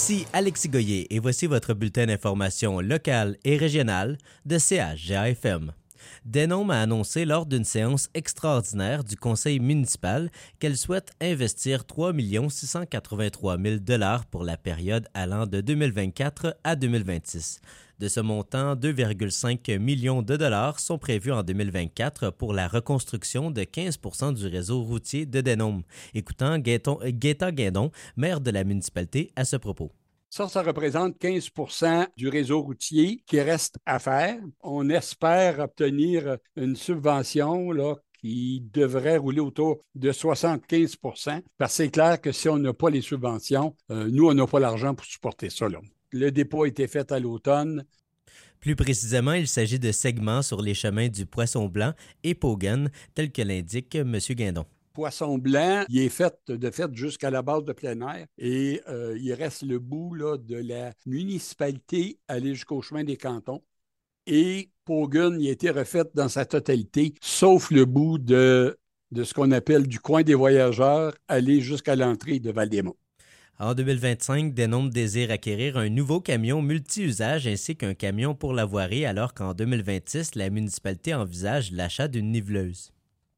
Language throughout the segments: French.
Ici Alexis Goyer et voici votre bulletin d'information locale et régionale de CHGA-FM. Denôme a annoncé lors d'une séance extraordinaire du conseil municipal qu'elle souhaite investir 3 683 000 $ pour la période allant de 2024 à 2026. De ce montant, 2,5 millions de dollars sont prévus en 2024 pour la reconstruction de 15 % du réseau routier de Denôme. Écoutons Gaétan Guindon, maire de la municipalité, à ce propos. Ça représente 15 % du réseau routier qui reste à faire. On espère obtenir une subvention qui devrait rouler autour de 75 % parce que c'est clair que si on n'a pas les subventions, nous, on n'a pas l'argent pour supporter ça. Le dépôt a été fait à l'automne. Plus précisément, il s'agit de segments sur les chemins du Poisson-Blanc et Paugun, tel que l'indique M. Guindon. Poisson-Blanc, il est fait jusqu'à la base de plein air et il reste le bout de la municipalité aller jusqu'au chemin des cantons. Et Paugun, il a été refait dans sa totalité, sauf le bout de ce qu'on appelle du coin des voyageurs, aller jusqu'à l'entrée de Val-des-Monts. En 2025, Denôme désire acquérir un nouveau camion multi-usage ainsi qu'un camion pour la voirie, alors qu'en 2026, la municipalité envisage l'achat d'une niveleuse.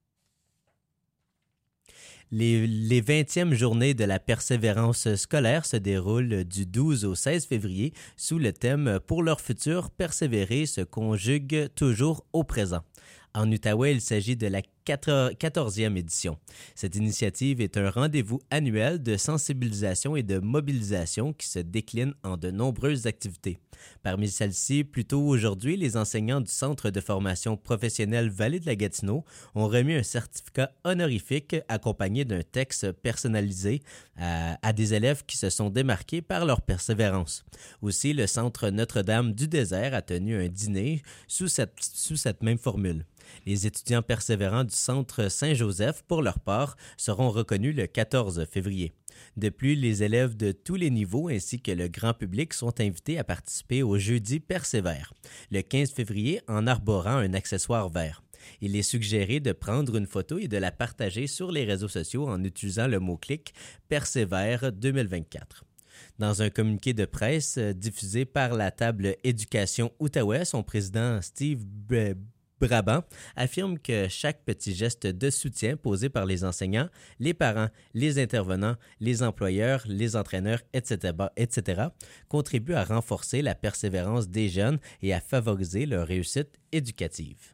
Les 20e journées de la persévérance scolaire se déroulent du 12 au 16 février sous le thème « Pour leur futur, persévérer se conjugue toujours au présent ». En Outaouais, il s'agit de la 14e édition. Cette initiative est un rendez-vous annuel de sensibilisation et de mobilisation qui se décline en de nombreuses activités. Parmi celles-ci, plus tôt aujourd'hui, les enseignants du Centre de formation professionnelle Vallée de la Gatineau ont remis un certificat honorifique accompagné d'un texte personnalisé à des élèves qui se sont démarqués par leur persévérance. Aussi, le Centre Notre-Dame du Désert a tenu un dîner sous cette même formule. Les étudiants persévérants du Centre Saint-Joseph, pour leur part, seront reconnus le 14 février. De plus, les élèves de tous les niveaux ainsi que le grand public sont invités à participer au Jeudi Persévère, le 15 février en arborant un accessoire vert. Il est suggéré de prendre une photo et de la partager sur les réseaux sociaux en utilisant le mot-clic « Persévère 2024 ». Dans un communiqué de presse diffusé par la table Éducation Outaouais, son président Steve Brabant affirme que chaque petit geste de soutien posé par les enseignants, les parents, les intervenants, les employeurs, les entraîneurs, etc., contribue à renforcer la persévérance des jeunes et à favoriser leur réussite éducative.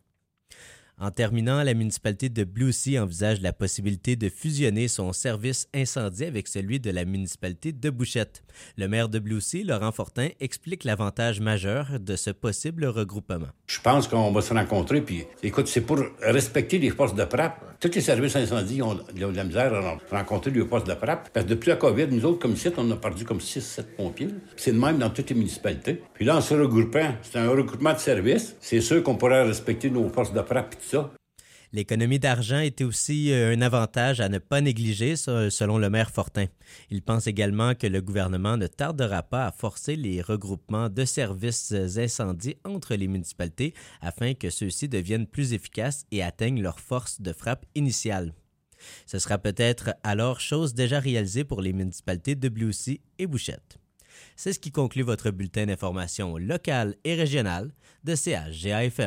En terminant, la municipalité de Blue Sea envisage la possibilité de fusionner son service incendie avec celui de la municipalité de Bouchette. Le maire de Blue Sea, Laurent Fortin, explique l'avantage majeur de ce possible regroupement. Je pense qu'on va se rencontrer, puis écoute, c'est pour respecter les postes de PRAP. Tous les services incendies ont de la misère à rencontrer les postes de PRAP. Parce que depuis la COVID, nous autres, comme site, on a perdu comme 6-7 pompiers. C'est le même dans toutes les municipalités. Puis là, en se regroupant, c'est un regroupement de services. C'est sûr qu'on pourrait respecter nos postes de PRAP et tout ça. L'économie d'argent était aussi un avantage à ne pas négliger, selon le maire Fortin. Il pense également que le gouvernement ne tardera pas à forcer les regroupements de services incendies entre les municipalités afin que ceux-ci deviennent plus efficaces et atteignent leur force de frappe initiale. Ce sera peut-être alors chose déjà réalisée pour les municipalités de Blue Sea et Bouchette. C'est ce qui conclut votre bulletin d'information locale et régionale de CHGA-FM.